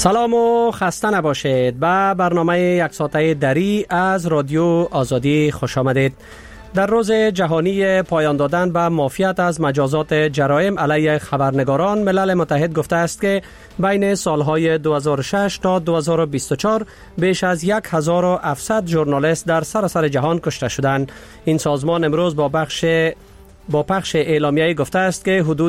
سلام و خسته نباشید. به برنامه یک ساعته دری از رادیو آزادی خوش آمدید. در روز جهانی پایان دادن به معافیت از مجازات جرایم علیه خبرنگاران، ملل متحد گفته است که بین سالهای 2006 تا 2024 بیش از 1700 ژورنالیست در سراسر جهان کشته شدند. این سازمان امروز با پخش اعلامیه‌ای گفته است که حدود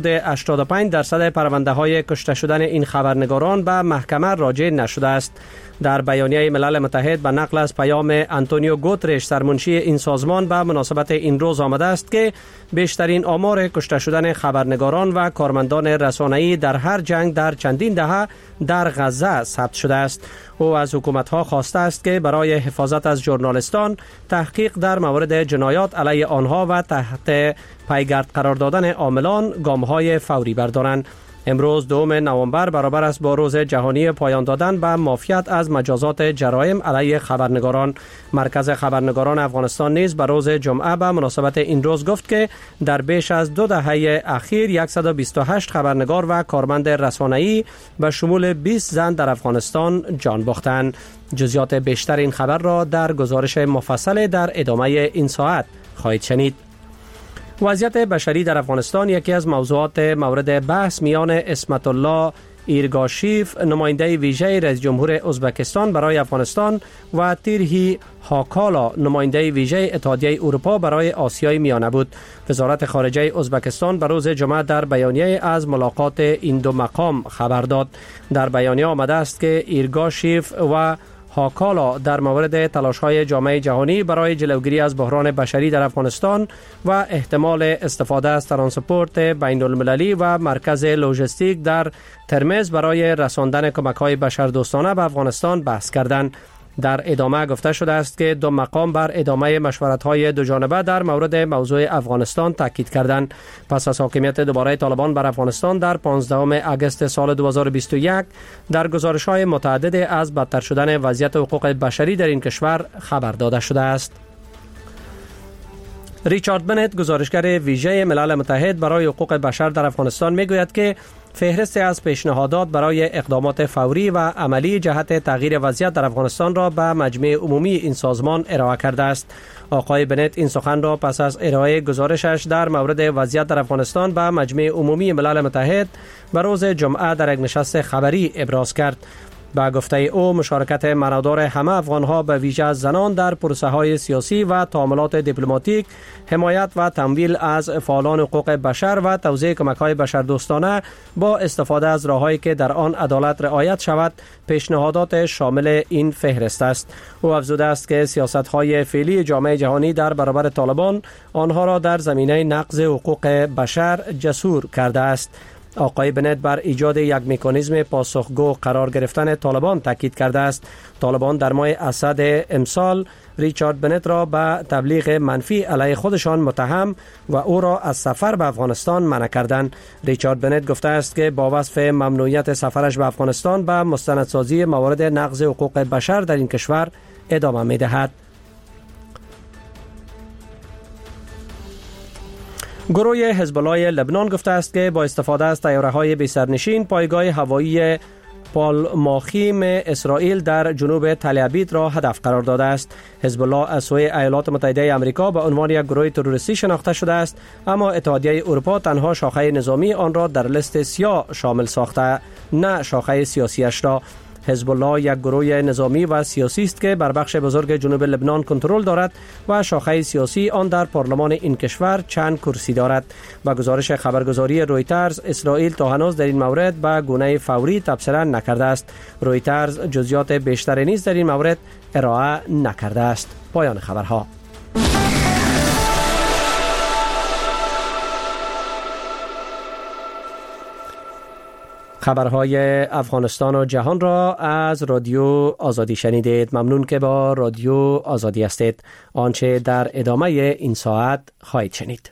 85% پرونده‌های کشته شدن این خبرنگاران به محکمه راجع نشده است. در بیانیه ملل متحد به نقل از پیام آنتونیو گوترش، سرمنشی این سازمان، به مناسبت این روز آمده است که بیشترین آمار کشته شدن خبرنگاران و کارمندان رسانه‌ای در هر جنگ در چندین دهه در غزه ثبت شده است. او از حکومت‌ها خواسته است که برای حفاظت از ژورنالیستان تحقیق در مورد جنایات علیه آنها و تحت پیگرد قرار دادن عاملان گام‌های فوری بردارند. امروز 2 نوامبر برابر است با روز جهانی پایان دادن به معافیت از مجازات جرایم علیه خبرنگاران. مرکز خبرنگاران افغانستان نیز به روز جمعه به مناسبت این روز گفت که در بیش از 2 دهه اخیر 128 خبرنگار و کارمند رسانه‌ای به شمول 20 زن در افغانستان جان باختند. جزئیات بیشتر این خبر را در گزارش مفصل در ادامه این ساعت خواهید شنید. وضعیت بشری در افغانستان یکی از موضوعات مورد بحث میان اسمت الله ایرگاشیف، نماینده ویژه رئیس جمهور ازبکستان برای افغانستان، و تیرهی هاکالا، نماینده ویژه اتحادیه اروپا برای آسیای میانه بود. وزارت خارجه ازبکستان به روز جمعه در بیانیه از ملاقات این دو مقام خبر داد. در بیانیه آمده است که ایرگاشیف و هاکالا در مورد تلاش‌های جامعه جهانی برای جلوگیری از بحران بشری در افغانستان و احتمال استفاده از ترانسپورت بین المللی و مرکز لوجستیک در ترمز برای رساندن کمک‌های بشردوستانه به افغانستان بحث کردند. در ادامه گفته شده است که دو مقام بر ادامه مشورت‌های دو جانبه در مورد موضوع افغانستان تاکید کردند. پس از حاکمیت دوباره طالبان بر افغانستان در 15 آگوست سال 2021 در گزارش‌های متعدد از بدتر شدن وضعیت حقوق بشری در این کشور خبر داده شده است. ریچارد بنت، گزارشگر ویژه ملل متحد برای حقوق بشر در افغانستان، میگوید که فهرستی از پیشنهادات برای اقدامات فوری و عملی جهت تغییر وضعیت در افغانستان را به مجمع عمومی این سازمان ارائه کرده است. آقای بنت این سخن را پس از ارائه گزارشش در مورد وضعیت در افغانستان به مجمع عمومی ملل متحد به روز جمعه در یک نشست خبری ابراز کرد. با گفته او، مشارکت معنادار همه افغانها به ویژه از زنان در پروسه های سیاسی و تعاملات دیپلماتیک، حمایت و تمویل از فعالان حقوق بشر و توزیع کمک‌های بشردوستانه با استفاده از راه‌هایی که در آن عدالت رعایت شود، پیشنهادات شامل این فهرست است. او افزوده است که سیاست‌های فعلی جامعه جهانی در برابر طالبان آنها را در زمینه نقض حقوق بشر جسور کرده است. آقای بنت بر ایجاد یک مکانیزم پاسخگو قرار گرفتن طالبان تاکید کرده است. طالبان در ماه اسد امسال ریچارد بنت را به تبلیغ منفی علیه خودشان متهم و او را از سفر به افغانستان منع کردند. ریچارد بنت گفته است که با وصف ممنوعیت سفرش به افغانستان به مستندسازی موارد نقض حقوق بشر در این کشور ادامه می‌دهد. گروه حزب الله لبنان گفته است که با استفاده از طیاره‌های بی سرنشین، پایگاه هوایی پالماخیم اسرائیل در جنوب تل ابیب را هدف قرار داده است. حزب الله از سوی ایالات متحده آمریکا به عنوان یک گروه تروریستی شناخته شده است، اما اتحادیه اروپا تنها شاخه نظامی آن را در لیست سیاه شامل ساخته، نه شاخه سیاسیش را. حزب الله یک گروه نظامی و سیاسی است که بر بخش بزرگ جنوب لبنان کنترل دارد و شاخه سیاسی آن در پارلمان این کشور چند کرسی دارد. با گزارش خبرگزاری رویترز، اسرائیل تا هنوز در این مورد به گونه فوری تبصره نکرده است. رویترز جزئیات بیشتری نیز در این مورد ارائه نکرده است. پایان خبرها. خبرهای افغانستان و جهان را از رادیو آزادی شنیدید. ممنون که با رادیو آزادی هستید. آنچه در ادامه این ساعت خواهید شنید.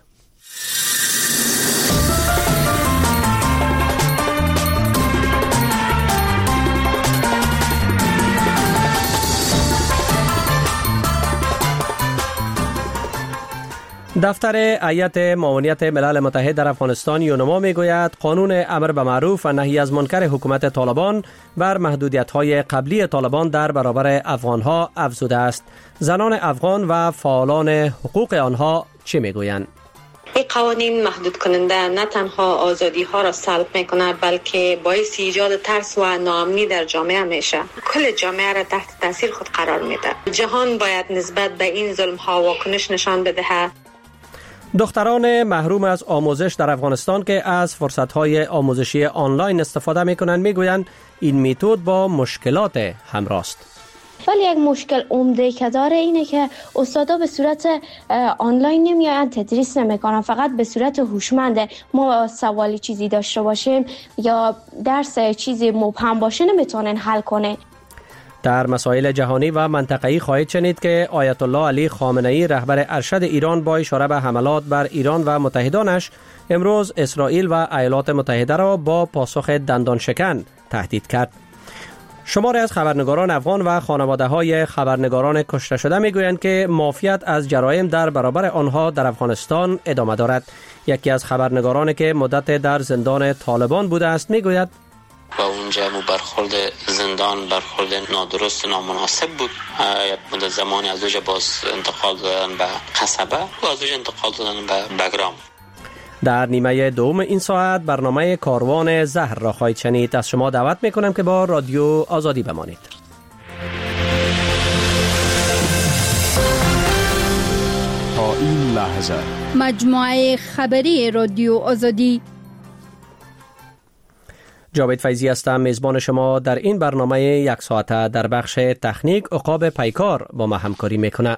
دفتر هیئت معاونیت ملل متحد در افغانستان یونما میگوید قانون امر به معروف و نهی از منکر حکومت طالبان بر محدودیت‌های قبلی طالبان در برابر افغان‌ها افزوده است. زنان افغان و فعالان حقوق آنها چه میگویند؟ این قوانین محدود کننده نه تنها آزادی ها را سلب میکنه بلکه باعث ایجاد ترس و ناامنی در جامعه میشه. کل جامعه را تحت تاثیر خود قرار میده. جهان باید نسبت به این ظلم ها واکنش نشان بدهد. دختران محروم از آموزش در افغانستان که از فرصت‌های آموزشی آنلاین استفاده می‌کنند میگویند این متد با مشکلات همراه است. ولی یک مشکل عمده که داره اینه که استادا به صورت آنلاین نمیاین تدریس نمیکنن، فقط به صورت هوشمند. ما سوالی چیزی داشته باشیم یا درس چیزی مبهم باشه نمیتونن حل کنه. در مسائل جهانی و منطقه‌ای خواهید شنید که آیت الله علی خامنه‌ای رهبر ارشد ایران با اشاره به حملات بر ایران و متحدانش امروز اسرائیل و ایالات متحده را با پاسخ دندان شکن تهدید کرد. شماری از خبرنگاران افغان و خانواده‌های خبرنگاران کشته شده میگویند که معافیت از جرایم در برابر آنها در افغانستان ادامه دارد. یکی از خبرنگارانی که مدت در زندان طالبان بوده است میگوید و اونجا برخورد زندان برخورد نادرست نامناسب بود. مدت زمانی از اونجا باز انتقال دادن به قصبه و از اونجا انتقال دادن به بگرام. در نیمه دوم این ساعت برنامه کاروان زهر را خواهید شنید. از شما دعوت میکنم که با رادیو آزادی بمانید. تا این لحظه مجموعه خبری رادیو آزادی. جاوید فیضی هستم، میزبان شما در این برنامه یک ساعته. در بخش تکنیک عقاب پیکار با ما همکاری میکنه.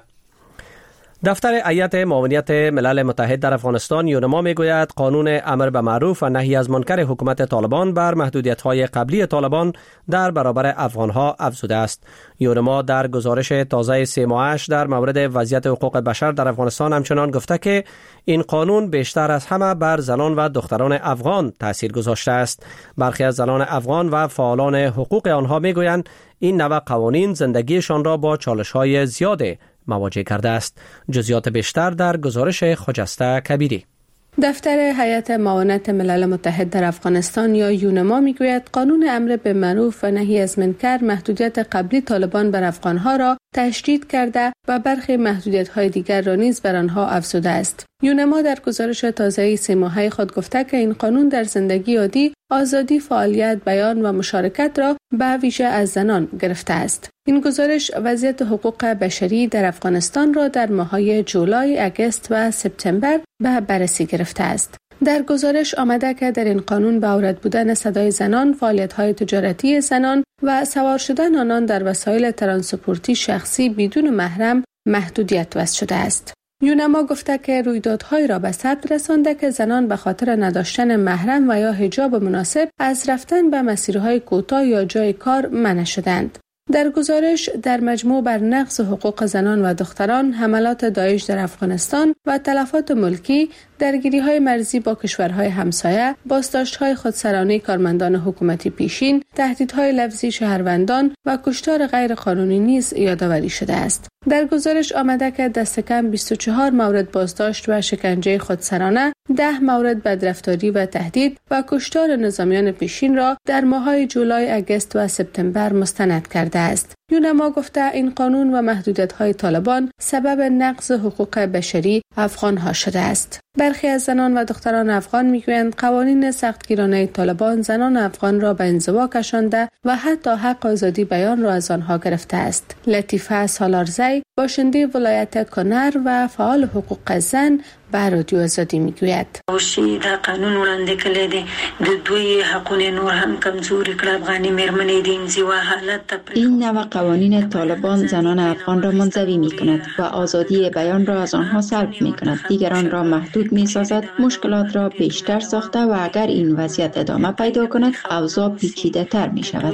دفتر هیئت معاونیت ملل متحد در افغانستان یونما میگوید قانون امر به معروف و نهی از منکر حکومت طالبان بر محدودیت‌های قبلی طالبان در برابر افغان‌ها افزوده است. یونما در گزارش تازه 3 ماهش در مورد وضعیت حقوق بشر در افغانستان همچنان گفته که این قانون بیشتر از همه بر زنان و دختران افغان تاثیر گذاشته است. برخی از زنان افغان و فعالان حقوق آنها میگویند این نوع قوانین زندگیشان را با چالش‌های زیاده مواجه کرده است. جزئیات بیشتر در گزارش خجسته کبیری. دفتر هیئت معاونت ملل متحد در افغانستان یا یونما میگوید قانون امر به معروف و نهی از منکر محدودیت قبلی طالبان بر افغانها را تشدید کرده و برخی محدودیت‌های دیگر را نیز بر آنها افزوده است. یونما در گزارش تازه 3 ماهه خود گفته که این قانون در زندگی عادی آزادی فعالیت، بیان و مشارکت را به ویژه از زنان گرفته است. این گزارش وضعیت حقوق بشری در افغانستان را در ماه‌های جولای، اگست و سپتامبر به بررسی گرفته است. در گزارش آمده که در این قانون به عورت بودن صدای زنان، فعالیت‌های تجارتی زنان و سوار شدن آنان در وسایل ترانسپورتی شخصی بدون محرم محدودیت وضع شده است. یونما گفته که رویدادهایی را به ثبت رسانده که زنان به خاطر نداشتن محرم و یا حجاب مناسب از رفتن به مسیرهای کوتاه یا جای کار منع شدند. در گزارش در مجموع بر نقض حقوق زنان و دختران، حملات داعش در افغانستان و تلفات ملکی، درگیری‌های مرزی با کشورهای همسایه، بازداشت‌های خودسرانه کارمندان حکومتی پیشین، تهدیدهای لفظی شهروندان و کشتار غیر قانونی نیز یادآوری شده است. در گزارش آمده که دست کم 24 مورد بازداشت و شکنجه خودسرانه، 10 مورد بدرفتاری و تهدید و کشتار نظامیان پیشین را در ماه‌های جولای، اگست و سپتامبر مستند کرده است. یونما گفته این قانون و محدودیت‌های طالبان سبب نقض حقوق بشری افغان‌ها شده است. برخی از زنان و دختران افغان میگویند قوانین سختگیرانه طالبان زنان افغان را به انزوا کشانده و حتی حق آزادی بیان را از آنها گرفته است. لطیفه سالارزی، باشنده ولایت کنر و فعال حقوق زن، به رادیو آزادی میگوید اوشي دا قانون وړاندې کړی دی د دوی حقونه نور هم کمزوري کړ. افغاني مېرمنې د انزوا حالت این نوع قوانین طالبان زنان افغان را منزوی می کند و آزادی بیان را از آنها سلب می کند، دیگران را محدود می سازد، مشکلات را بیشتر ساخته و اگر این وضعیت ادامه پیدا کند اوضاع پیچیده تر می شود.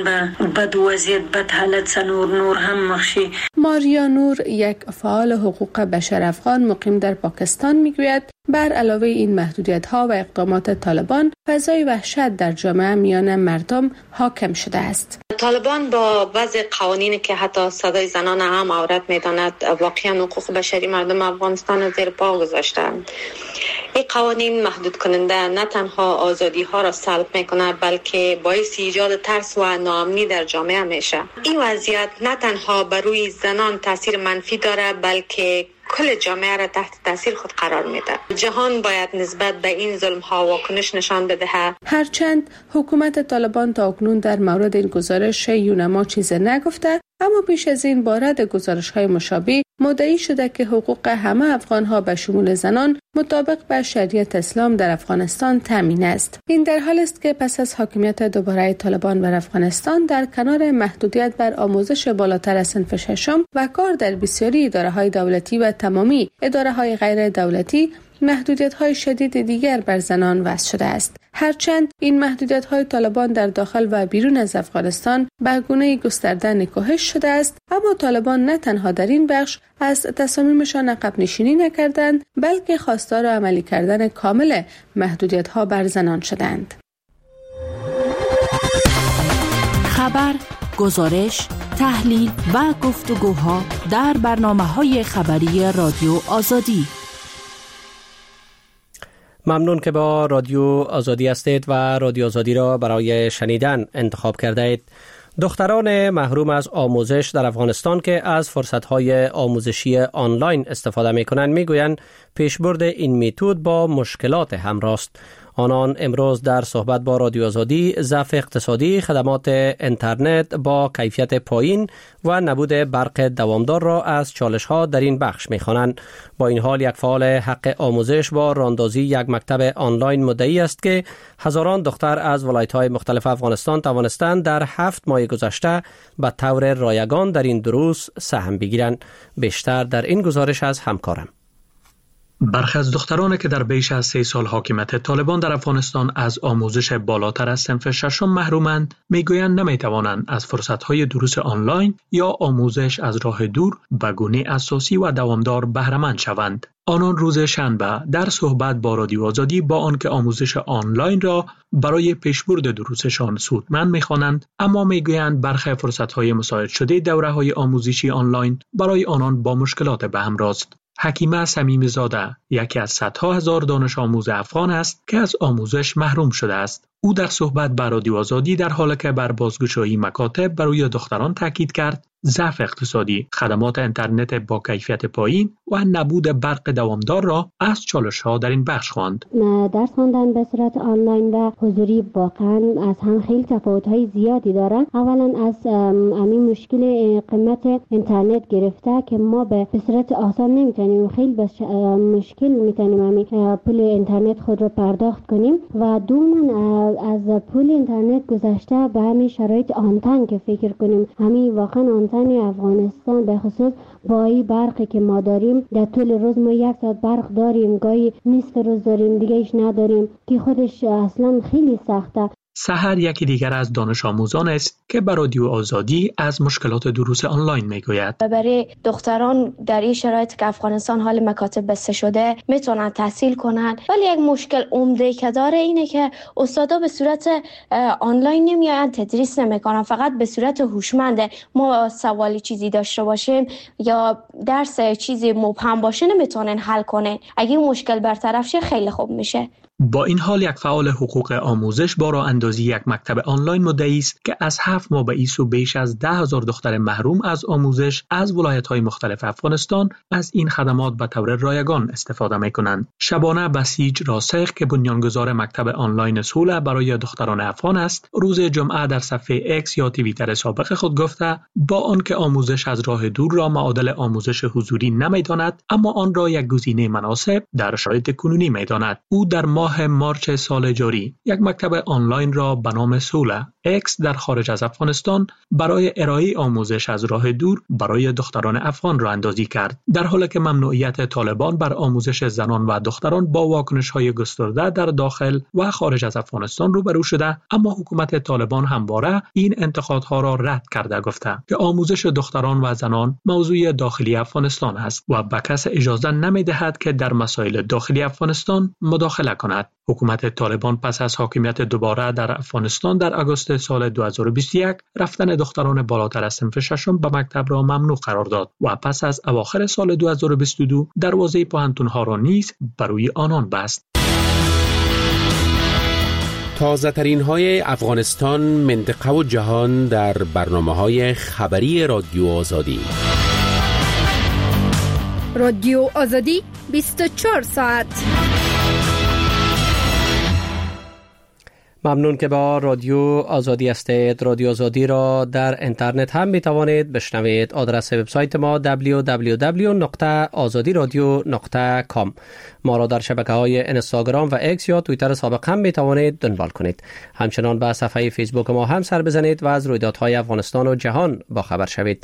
بد وضعیت بد حالت سنور هم مخشی. ماریا نور، یک فعال حقوق بشر افغان مقیم در پاکستان میگوید بر علاوه این محدودیت‌ها و اقدامات طالبان، فضای وحشت در جامعه میان مردم حاکم شده است. طالبان با وضع قوانینی که حتی صدای زنان هم عورت می‌داند واقعا حقوق بشری مردم افغانستان زیر پا گذاشتند. این قوانین محدود کننده نه تنها آزادی ها را سلب میکنه بلکه باعث ایجاد ترس و ناامنی در جامعه میشه. این وضعیت نه تنها بر روی زنان تاثیر منفی داره بلکه کل جامعه را تحت تاثیر خود قرار میده. جهان باید نسبت به این ظلم ها واکنش نشان بده. هرچند حکومت طالبان تا اکنون در مورد این گزارش یونما چیزی نگفته، اما پیش از این با رد گزارش‌های مشابه مدعی شده که حقوق همه افغان‌ها به شمول زنان مطابق با شریعت اسلام در افغانستان تامین است. این در حال است که پس از حاکمیت دوباره طالبان بر افغانستان در کنار محدودیت بر آموزش بالاتر از صنف ششم و کار در بسیاری اداره‌های دولتی و تمامی اداره‌های غیر دولتی، محدودیت‌های شدید دیگر بر زنان وضع شده است. هرچند این محدودیت‌های طالبان در داخل و بیرون از افغانستان به گونه گسترده نکوهش شده است، اما طالبان نه تنها در این بخش از تصامیمشان عقب نشینی نکردند، بلکه خواستار عملی کردن کامل محدودیت‌ها بر زنان شدند. خبر، گزارش، تحلیل و گفتگوها در برنامه‌های خبری رادیو آزادی. ممنون که با رادیو آزادی هستید و رادیو آزادی را برای شنیدن انتخاب کرده اید. دختران محروم از آموزش در افغانستان که از فرصت‌های آموزشی آنلاین استفاده می‌کنند می‌گویند پیشبرد این متد با مشکلات همراه است. آنان امروز در صحبت با رادیو آزادی ضعف اقتصادی، خدمات اینترنت با کیفیت پایین و نبود برق دوامدار را از چالش‌ها در این بخش می‌خوانند. با این حال یک فعال حق آموزش با راهاندازی یک مکتب آنلاین مدعی است که هزاران دختر از ولایت‌های مختلف افغانستان توانستند در 7 ماه گذشته به طور رایگان در این دروس سهم بگیرند. بیشتر در این گزارش از همکارم. برخی از دخترانی که در بیش از 3 سال حاکمیت طالبان در افغانستان از آموزش بالاتر از صنف ششم محرومند، میگویند نمیتوانند از فرصت‌های دروس آنلاین یا آموزش از راه دور به گونه اساسی و دوامدار بهره مند شوند. آنان روز شنبه در صحبت با رادیو آزادی با آنکه آموزش آنلاین را برای پیشبرد دروسشان سودمند می‌خوانند، اما میگویند برخی فرصت‌های مساعد شده دوره‌های آموزشی آنلاین برای آنان با مشکلات به همراه است. حکیمه صمیمی زاده یکی از صدها هزار دانش آموز افغان است که از آموزش محروم شده است. او در صحبت با رادیو آزادی در حالی که بر بازگشایی مکاتب برای دختران تاکید کرد، ضعف اقتصادی، خدمات اینترنت با کیفیت پایین و نبود برق دوامدار را از چالش‌ها در این بخش خواند. درس خواندن به صورت آنلاین و حضوری واقعا از هم خیلی تفاوت‌های زیادی داره. اولا از همین مشکل قیمت اینترنت گرفته که ما به صورت آسان نمیتونیم، خیلی مشکل میتونیم همین پول اینترنت خود رو پرداخت کنیم و دوما از پول اینترنت گذشته به همین شرایط آنتن که فکر کنیم. همین واقعا آنتن افغانستان به خصوص با این برقی که ما داریم، در طول روز ما 1 ساعت برق داریم، گاهی نصف روز داریم، دیگه ایش نداریم که خودش اصلا خیلی سخته. سحر یکی دیگر از دانش آموزان است که به رادیو آزادی از مشکلات دروس آنلاین میگوید. برای دختران در این شرایط که افغانستان حال مکاتب بسته شده میتونن تحصیل کنن، ولی یک مشکل عمده که داره اینه که استادا به صورت آنلاین نمیاین، تدریس نمیکنن، فقط به صورت هوشمند. ما سوالی چیزی داشته باشیم یا درس چیزی مبهم باشه نمیتونن حل کنن. اگه این مشکل برطرف شه خیلی خوب میشه. با این حال یک فعال حقوق آموزش با راه اندازی یک مکتب آنلاین مدعی است که از 7 ماه به این سو بیش از 10,000 دختر محروم از آموزش از ولایت‌های مختلف افغانستان از این خدمات به طور رایگان استفاده می‌کنند. شبانه بسیج راسخ که بنیانگذار مکتب آنلاین صلح برای دختران افغان است، روز جمعه در صفحه اکس یا توییتر سابق خود گفته با آنکه آموزش از راه دور را معادل آموزش حضوری نمی‌داند، اما آن را یک گزینه مناسب در شرایط کنونی می‌داند. او در ماه ماه مارچ سال جاری یک مکتب آنلاین را به نام سولا اکس در خارج از افغانستان برای ارائه آموزش از راه دور برای دختران افغان را اندازی کرد، در حالی که ممنوعیت طالبان بر آموزش زنان و دختران با واکنش‌های گسترده در داخل و خارج از افغانستان روبرو شده، اما حکومت طالبان همواره این انتقادها را رد کرده گفته که آموزش دختران و زنان موضوع داخلی افغانستان است و به کس اجازه نمی‌دهد که در مسائل داخلی افغانستان مداخله کند. حکومت طالبان پس از حاکمیت دوباره در افغانستان در آگوست سال 2021 رفتن دختران بالاتر از صنف ششم به مکتب را ممنوع قرار داد و پس از اواخر سال 2022 دروازه پوهنتون‌ها را نیز بروی آنان بست. تازه ترین های افغانستان، منطقه و جهان در برنامه‌های خبری رادیو آزادی. رادیو آزادی 24 ساعت. ممنون که با رادیو آزادی هستید. رادیو آزادی را در اینترنت هم می توانید بشنوید. آدرس وبسایت ما www.azadiradio.com. ما را در شبکه‌های اینستاگرام و ایکس یا توییتر سابق هم می توانید دنبال کنید. همچنان به صفحه فیسبوک ما هم سر بزنید و از رویدادهای افغانستان و جهان با خبر شوید.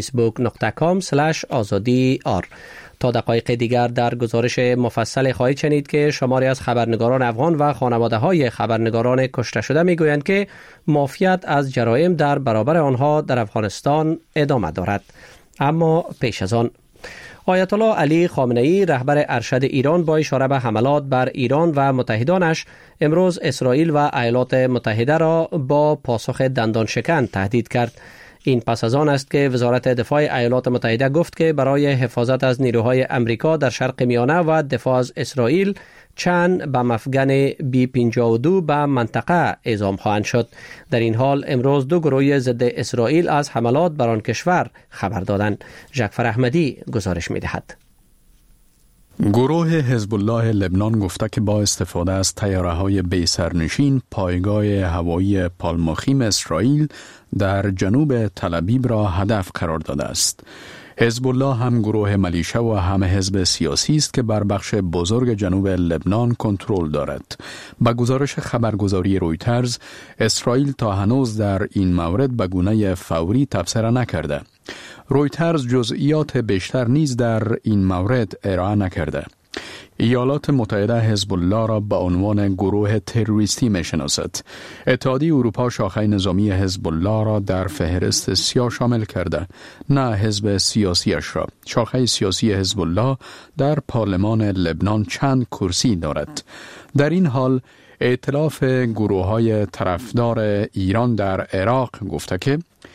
facebook.com/azadi.ar. تا دقایق دیگر در گزارش مفصل خواهید شنید که شماری از خبرنگاران افغان و خانواده‌های خبرنگاران کشته شده میگویند که مافیات از جرایم در برابر آنها در افغانستان ادامه دارد. اما پیش از آن، آیت الله علی خامنه‌ای رهبر ارشد ایران با اشاره به حملات بر ایران و متحدانش امروز اسرائیل و ایالات متحده را با پاسخ دندان شکن تهدید کرد. این پس از آن است که وزارت دفاع ایالات متحده گفت که برای حفاظت از نیروهای امریکا در شرق میانه و دفاع از اسرائیل چند بمافگن B-52 به منطقه اعزام خواهند شد. در این حال امروز دو گروه ضد اسرائیل از حملات بر آن کشور خبر دادند. جعفر احمدی گزارش می‌دهد. گروه حزب الله لبنان گفته که با استفاده از طیاره‌های بی سرنشین پایگاه هوایی پالماخیم اسرائیل در جنوب تل‌آبیب را هدف قرار داده است. حزب الله هم گروه ملیشه و هم حزب سیاسی است که بر بخش بزرگ جنوب لبنان کنترل دارد. با گزارش خبرگزاری رویترز، اسرائیل تا هنوز در این مورد به گونه فوری تبصره نکرده. رویترز جزئیات بیشتر نیز در این مورد ارائه نکرده. ایالات متحده حزب الله را به عنوان گروه تروریستی می‌شناسد. اتحادیه اروپا شاخه نظامی حزب الله را در فهرست سیاه شامل کرده، نه حزب سیاسیش را. شاخه سیاسی حزب الله در پارلمان لبنان چند کرسی دارد. در این حال ائتلاف گروه‌های طرفدار ایران در عراق گفته که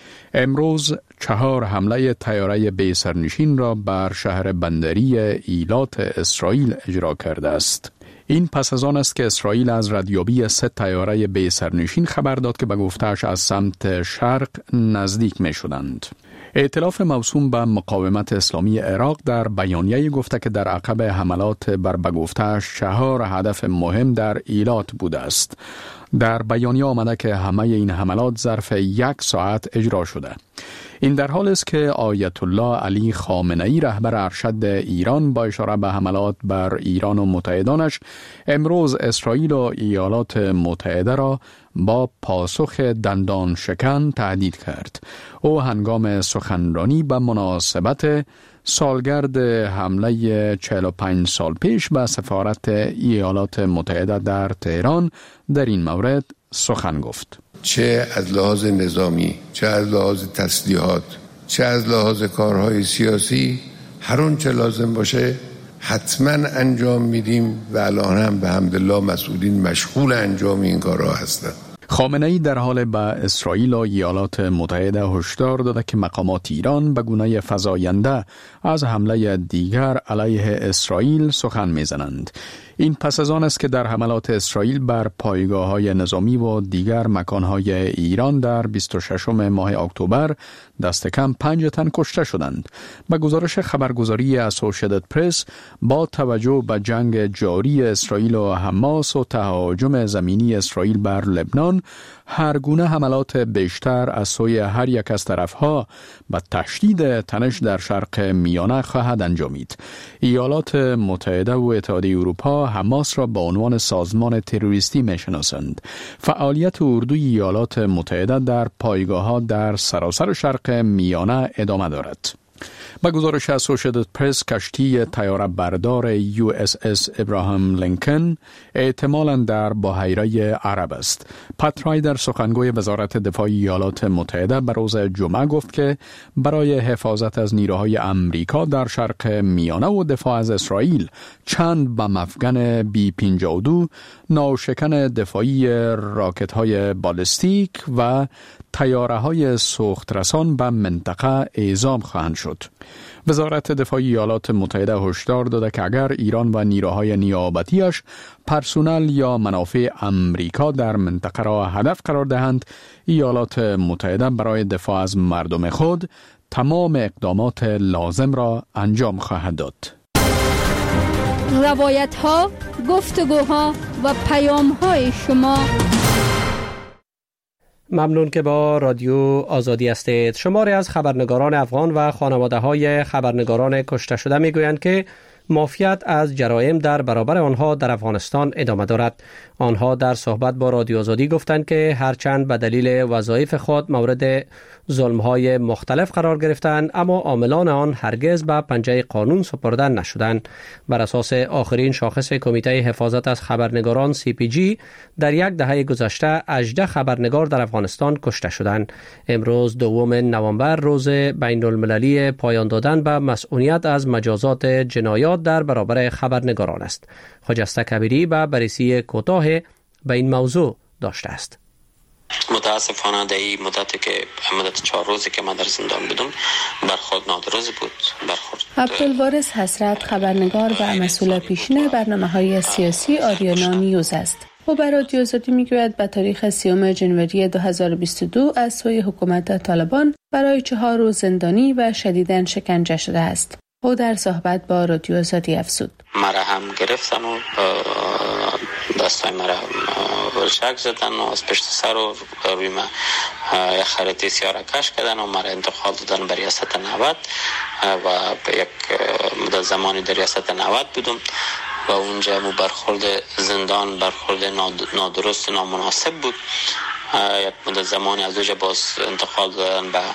امروز 4 حمله طیاره بی سرنشین را بر شهر بندری ایلات اسرائیل اجرا کرده است. این پس از آن است که اسرائیل از ردیابی 3 طیاره بی سرنشین خبر داد که به گفته‌اش از سمت شرق نزدیک می شدند. ائتلاف موسوم به مقاومت اسلامی عراق در بیانیه گفته که در عقب حملات بر به گفته‌اش 4 هدف مهم در ایلات بوده است. در بیانیه آمده که همه این حملات ظرف 1 ساعت اجرا شده. این در حال است که آیت الله علی خامنه‌ای رهبر ارشد ایران با اشاره به حملات بر ایران و متحدانش امروز اسرائیل و ایالات متحده را با پاسخ دندان شکن تهدید کرد. او هنگام سخنرانی به مناسبت سالگرد حمله 45 سال پیش به سفارت ایالات متحده در تهران در این مورد سخن گفت. چه از لحاظ نظامی، چه از لحاظ تسلیحات، چه از لحاظ کارهای سیاسی، هر اون چه لازم باشه حتما انجام میدیم و الان هم به حمدالله مسئولین مشغول انجام این کارها هستند. خامنه‌ای در حال به اسرائیل و ایالات متحده هشدار داده که مقامات ایران به گونه فزاینده از حمله دیگر علیه اسرائیل سخن میزنند. این پس از آن است که در حملات اسرائیل بر پایگاه‌های نظامی و دیگر مکان‌های ایران در 26 ماه اکتبر دست کم 5 تن کشته شدند. با گزارش خبرگزاری اسوسییتد پرس، با توجه به جنگ جاری اسرائیل و حماس و تهاجم زمینی اسرائیل بر لبنان، هر گونه حملات بیشتر از سوی هر یک از طرفها به تشدید تنش در شرق میانه خواهد انجامید. ایالات متحده و اتحادیه اروپا ها حماس را به عنوان سازمان تروریستی میشناسند. فعالیت اردوی ایالات متحده در پایگاه‌ها در سراسر شرق میانه ادامه دارد. با گزارش اسوشییتد پرس، کشتی طیاره بردار USS ابراهام لینکن احتمالاً در بحیره عرب است. پات رایدر، سخنگوی وزارت دفاع ایالات متحده، به روز جمعه گفت که برای حفاظت از نیروهای امریکا در شرق میانه و دفاع از اسرائیل چند بم افغان B-52، ناوشکن دفاعی راکت‌های بالستیک و طیاره‌های سوخترسان به منطقه اعزام خواهند شد. وزارت دفاع ایالات متحده هشدار داده که اگر ایران و نیروهای نیابتیش پرسونل یا منافع امریکا در منطقه را هدف قرار دهند، ایالات متحده برای دفاع از مردم خود تمام اقدامات لازم را انجام خواهد داد. روایت‌ها، گفتگوها و پیام‌های شما. ممنون که با رادیو آزادی هستید. شماری از خبرنگاران افغان و خانواده‌های خبرنگاران کشته شده میگویند که مافیات از جرایم در برابر آنها در افغانستان ادامه دارد. آنها در صحبت با رادیو آزادی گفتند که هرچند به دلیل وظایف خود مورد ظلم‌های مختلف قرار گرفتند، اما عاملان آن هرگز به پنجه قانون سپرده نشدند. بر اساس آخرین شاخص کمیته حفاظت از خبرنگاران CPG، در یک دهه گذشته 18 خبرنگار در افغانستان کشته شدند. امروز 2 نوامبر روز بین المللی پایان دادن به مسئولیت از مجازات جنایات در برابر خبرنگاران است. خجسته کبیری به بررسی کوتاه به این موضوع داشته است. متاسفانه در این مدت 4 روزی که من در زندان بودم برخورد نادرست بود. عبدالوارث حسرت خبرنگار و مسئول پیشین برنامه‌های سیاسی آریانا نیوز است. او بر رادیو آزادی میگوید به تاریخ 30 ژانویه 2022 از سوی حکومت طالبان برای 4 روز زندانی و شدیداً شکنجه شده است. او در صحبت با رادیو آزادی افزود: مرا هم گرفتن و دستای مرا ولشک زدن و از پشت سر و روی من یک خریطه سیاه کش کردن و مرا انتقال دادن به ریاست 90 و یک مدت زمانی در ریاست 90 بودم و اونجا برخورد زندان برخورد نادرست و نامناسب بود. یک مدت زمانی از اونجا باز انتقال دادن به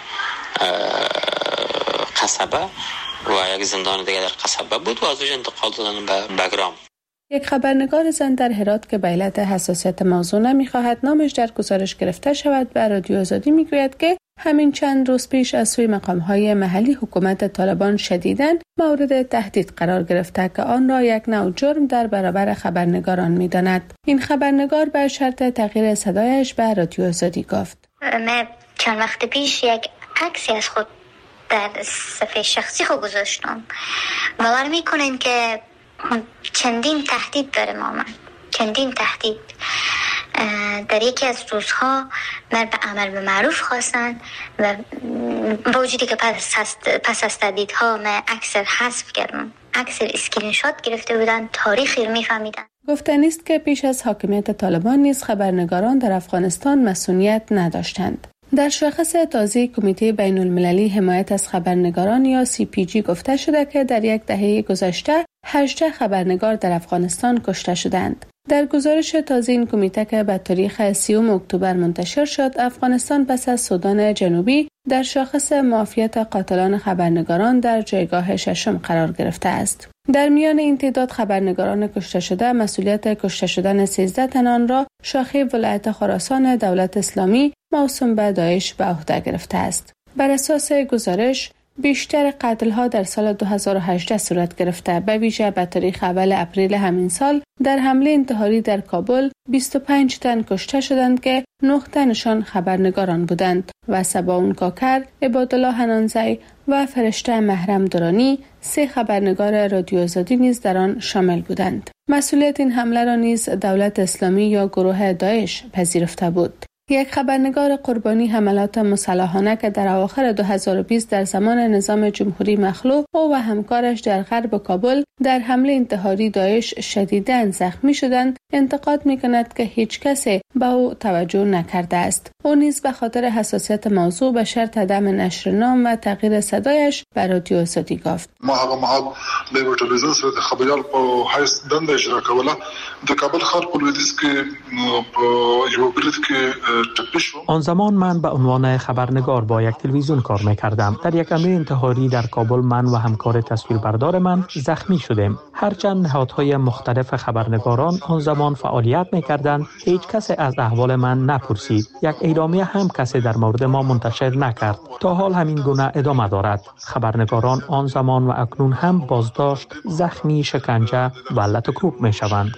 قصبه و یک زندان دیگه در قصبه بود و از اونجا انتقال دادن به بگرام. یک خبرنگار زن در هرات که به علت حساسیت موضوع نمی‌خواهد نامش در گزارش گرفته شود به رادیو آزادی میگوید که همین چند روز پیش از سوی مقام‌های محلی حکومت طالبان شدیداً مورد تهدید قرار گرفته که آن را یک نوع جرم در برابر خبرنگاران می‌داند. این خبرنگار به شرط تغییر صدایش به رادیو آزادی گفت: من چند وقت پیش یک عکسی از خود در صفحه شخصی خود گذاشتم. باور میکنین که چندین تهدید داره من چندین تهدید. در یکی از روزها من به امر به معروف خواستن و با وجودی که پس از تهدیدها من عکس حذف کردم، عکس اسکرین شات گرفته بودن، تاریخی رو میفهمیدن. گفتنی است که پیش از حاکمیت طالبان نیز خبرنگاران در افغانستان مسئولیت نداشتند. در شاخص تازه کمیته بین المللی حمایت از خبرنگاران یا CPG گفته شده که در یک دهه گذشته 18 خبرنگار در افغانستان کشته شدند. در گزارش تازه این کمیته که به تاریخ 30 اکتبر منتشر شد، افغانستان پس از سودان جنوبی در شاخص معافیت قاتلان خبرنگاران در جایگاه 6 قرار گرفته است. در میان این تعداد خبرنگاران کشته شده، مسئولیت کشته شدن 13 تن آن را شاخه ولایت خراسان دولت اسلامی موسوم به داعش به عهده گرفته است. بر اساس گزارش بیشتر قتل‌ها در سال 2018 صورت گرفته، به ویژه به تاریخ اول اپریل همین سال در حمله انتحاری در کابل 25 تن کشته شدند که 9 تنشان خبرنگاران بودند و سباون کاکر، عبادالله حنانزی و فرشته محرم درانی 3 خبرنگار رادیو آزادی نیز در آن شامل بودند. مسئولیت این حمله را نیز دولت اسلامی یا گروه داعش پذیرفته بود. یک خبرنگار قربانی حملات مسلحانه که در اواخر 2020 در زمان نظام جمهوری مخلوع او و همکارش در غرب کابل در حمله انتحاری داعش شدیداً زخمی شدند، انتقاد می‌کند که هیچ کسی به او توجه نکرده است. او نیز به خاطر حساسیت موضوع به شرط عدم نشر نام و تغییر صدایش به رادیو آزادی گفت. ما هغه مهال د ټلویزیون سره د خبریال په حیث دنده اجرا کوله. د کابل ښار په لویدیځ کې په یو برید کې ټپي شوم. آن زمان من به عنوان خبرنگار با یک تلویزیون کار می‌کردم. در یک حمله انتحاری در کابل من و همکار تصویربردار من زخمی شدیم. هرچند نهادهای مختلف خبرنگاران آن زمان فعالیت می‌کردند، هیچ کسی از احوال من نپرسید. یک اعلامیه هم کسی در مورد ما منتشر نکرد. تا حال همین گونه ادامه دارد. خبرنگاران آن زمان و اکنون هم بازداشت، زخمی، شکنجه و لطوکوب می‌شوند.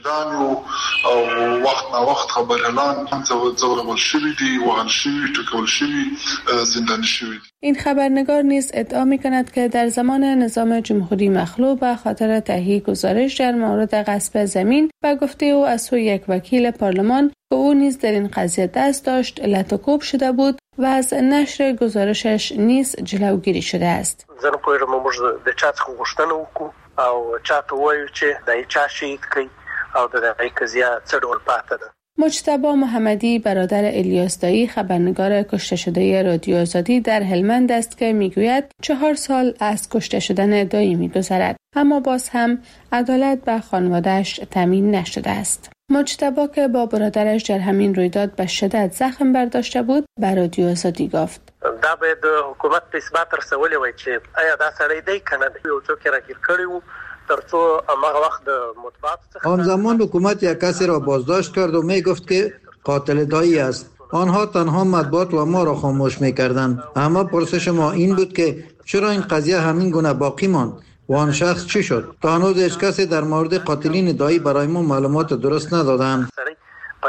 وقت نا وقت خبرنگاران ځورول شوي دي، وهل شوي، ټکول شوي، زندانی شوي. این خبرنگار نیز ادعا می‌کند که در زمان نظام جمهوری مخلوع به خاطر تهیه گزارش در مورد غصب زمین و گفته او از سوی یک وکیل پارلمان که او نیز در این قضیه دست داشت لطوکوب شده بود و از نشر گزارشش نیز جلوگیری شده است. زه نه پوهیږم موږ د چا څخه غوښتنه وکړو او چاته وایو چې د چا شهید کړي او د دې قضیه څه ډول پاتې ده. مجتبی محمدی برادر الیاس دایی خبرنگار کشته شده رادیو آزادی در هلمند است که میگوید 4 سال از کشته شدن دایی میگذرد، اما باز هم عدالت به خانواده‌اش تامین نشده است. مجتبی که با برادرش در همین رویداد به شدت زخم برداشته بود به رادیو آزادی گفت: دا باید حکومت په اثبات رسولي وای چې آیا دا سړی دی کنه یو څوک راګیر کړی وو ترڅو هغه وخت د مطبوعات څخه آن زمان حکومت یک کسی را بازداشت کرد و می گفت که قاتل دایی است. آنها تنها مطبوعات و ما را خاموش می کردند. اما پرسش ما این بود که چرا این قضیه همین گونه باقی ماند و آن شخص چی شد؟ تا هنوز هیچ کسی در مورد قاتلین دایی برای ما معلومات درست ندادند. په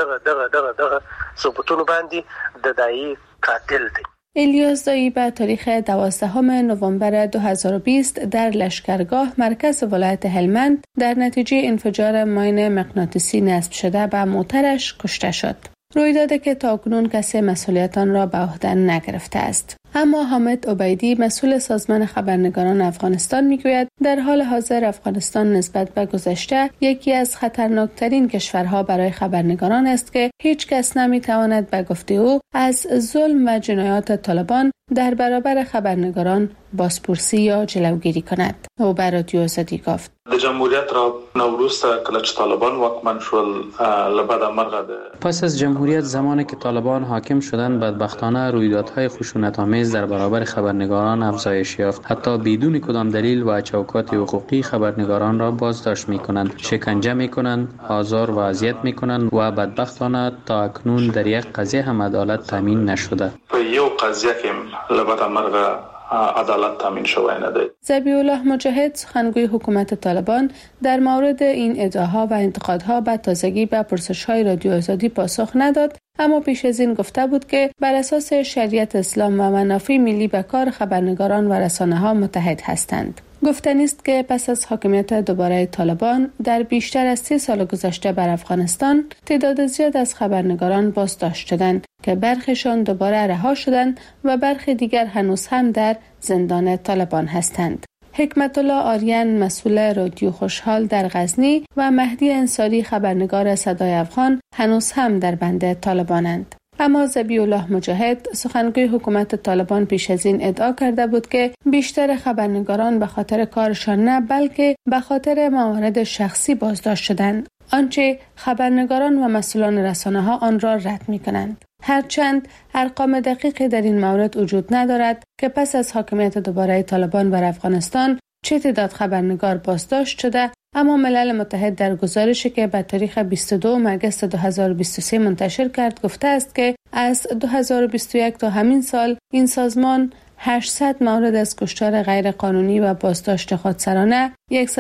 دغه ثبوتونو باندې د دایی قاتل دی. الیاس دایی به تاریخ 12 نوامبر 2020 در لشکرگاه مرکز ولایت هلمند در نتیجه انفجار ماین مغناطیسی نصب شده به موترش کشته شد. رویدادی که تاکنون کسی مسئولیت آن را به عهده نگرفته است. اما حامد عبیدی مسئول سازمان خبرنگاران افغانستان میگوید در حال حاضر افغانستان نسبت به گذشته یکی از خطرناکترین کشورها برای خبرنگاران است که هیچ کس نمیتواند به گفته او از ظلم و جنایات طالبان در برابر خبرنگاران بازپرسی یا جلوگیری کند. او بر رادیو آزادی گفت: د جمهوریت را نوروز کله چې طالبان واکمن شول لبد مرغه پس از جمهوریت زمانی که طالبان حاکم شدند بدبختانه رویدادهای خشونت‌آمیز در برابر خبرنگاران افزایش یافت. حتی بدون کدام دلیل و چوکات حقوقی خبرنگاران را بازداشت می‌کنند، شکنجه می‌کنند، آزار و اذیت می‌کنند و بدبختانه تا اکنون در یک قضیه هم عدالت تامین نشده. په یو قضیه کې لبد مرغه عدالت تامین شوی نه دی. ذبیح الله مجاهد سخنگوی حکومت طالبان در مورد این ادعاها و انتقادها به تازگی به پرسش‌های رادیو آزادی پاسخ نداد، اما پیش از این گفته بود که بر اساس شریعت اسلام و منافع ملی به کار خبرنگاران و رسانه‌ها متحد هستند. گفتنی است که پس از حاکمیت دوباره طالبان در بیشتر از 30 سال گذشته بر افغانستان تعداد زیاد از خبرنگاران بازداشت شدند که برخیشان دوباره رها شدند و برخی دیگر هنوز هم در زندان طالبان هستند. حکمت الله آریان مسئول رادیو خوشحال در غزنی و مهدی انصاری خبرنگار صدای افغان هنوز هم در بند طالبانند. اما ذبیح الله مجاهد سخنگوی حکومت طالبان پیش از این ادعا کرده بود که بیشتر خبرنگاران به خاطر کارشان نه بلکه به خاطر موارد شخصی بازداشت شدند، آنچه خبرنگاران و مسئولان رسانه‌ها آن را رد می‌کنند. هرچند ارقام دقیقی در این مورد وجود ندارد که پس از حاکمیت دوباره طالبان بر افغانستان چه تعداد خبرنگار بازداشت شده، اما ملل متحد در گزارشی که به تاریخ 22 آگوست 2023 منتشر کرد گفته است که از 2021 تا همین سال این سازمان 800 مورد از کشتار غیرقانونی و بازداشت خودسرانه،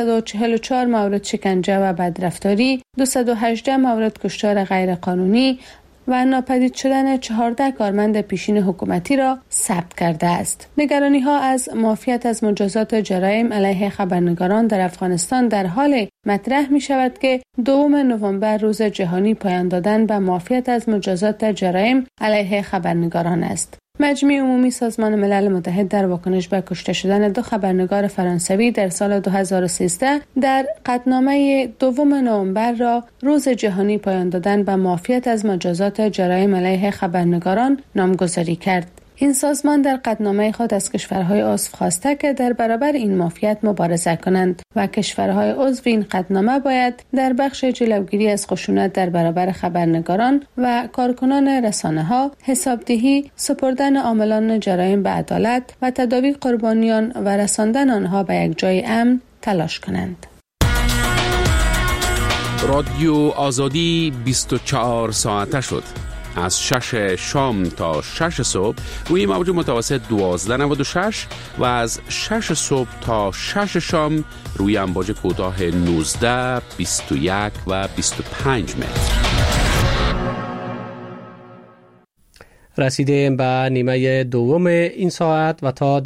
144 مورد شکنجه و بدرفتاری، 218 مورد کشتار غیرقانونی و ناپدید شدن 14 کارمند پیشین حکومتی را ثبت کرده است. نگرانی ها از معافیت از مجازات جرایم علیه خبرنگاران در افغانستان در حال مطرح می شود که 2 نوامبر روز جهانی پایان دادن به معافیت از مجازات جرایم علیه خبرنگاران است. مجمع عمومی سازمان ملل متحد در واکنش به کشته شدن 2 خبرنگار فرانسوی در سال 2013 در قطعنامه 2 نوامبر را روز جهانی پایان دادن به معافیت از مجازات جرایم علیه خبرنگاران نامگذاری کرد. این سازمان در قطعنامه خود از کشورهای عضو خواسته که در برابر این معافیت مبارزه کنند و کشورهای عضو این قطعنامه باید در بخش جلوگیری از خشونت در برابر خبرنگاران و کارکنان رسانه‌ها، حسابدهی، سپردن عاملان جرایم به عدالت و تداوی قربانیان و رساندن آنها به یک جای امن تلاش کنند. رادیو آزادی 24 ساعته شد. از 6 شام تا 6 صبح روی موج متوسط 1296 و از 6 صبح تا 6 شام روی امواج کوتاه 19، 21 و 25 متر. رسیدیم به نیمه دوم این ساعت و تا